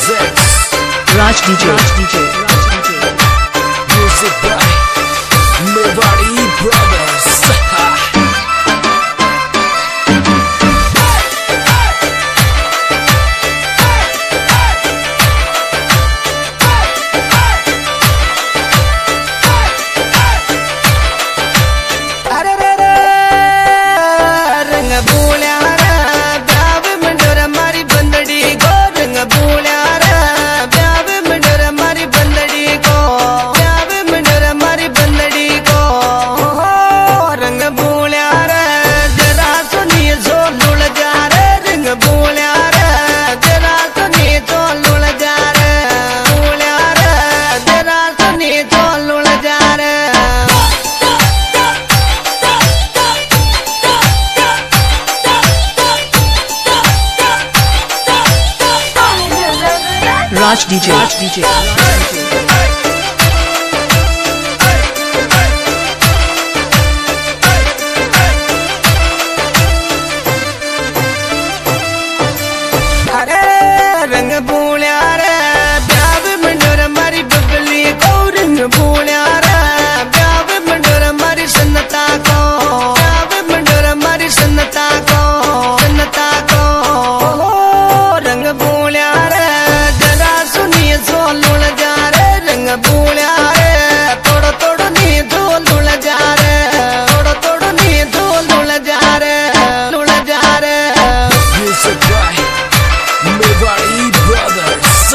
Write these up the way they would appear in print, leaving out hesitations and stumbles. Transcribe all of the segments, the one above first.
Raj DJ. Music by Mewari Brothers. Raj DJ. रंग बोलिया रे ब्याव मंडोर मारी बबली को रंग बोलिया रे ब्याव मंडोर मारी सन्नता को ब्याव मंडोर मारी सन्नता को रंग बोलिया रे जरा सुनिए सो लुल जा रे रंग बोलिया रे तोड़ो नी दो लुल जा रे तोड़ो नी दो लुल जा रे Music by Mewari Brothers.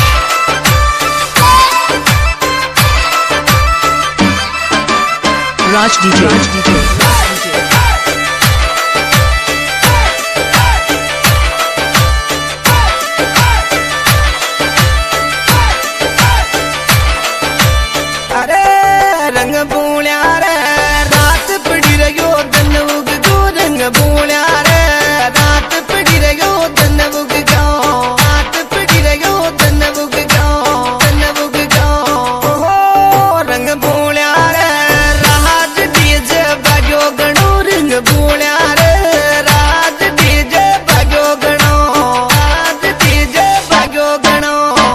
Raj DJ. रंग बोलिया रे रात पड़ी रहो दिन उग गो रंग बोलिया रे रात पड़ी रहो दिन उग गो रात पड़ी रहो दिन उग गो रंग बोलिया रे राज डीजे बाजो गणो रंग बोलिया रे राज डीजे बाजो गणो राज डीजे बाजो गणो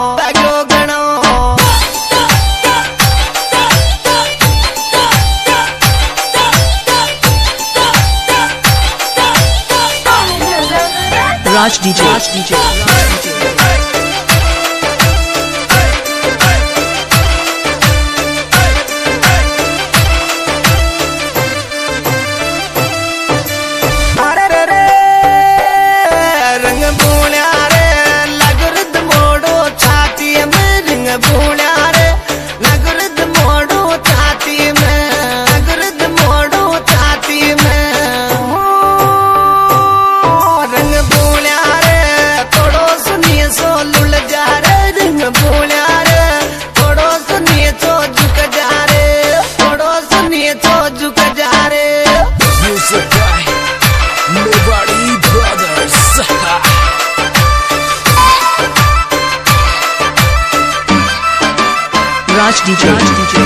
Raj DJ. रंग बोलिया रे लगरद मोड़ो छाती में रंग बोलिया रे लगरद मोड़ो छाती में लगरद मोड़ो छाती में रंग बोलिया रे थोड़ो सुनिए सो लुल जा रे रंग बोलिया रे थोड़ो सुनिए तो झुक जा रे थोड़ो सुनिए तो झुक जा रे Music by Mewari Brothers. Raj DJ.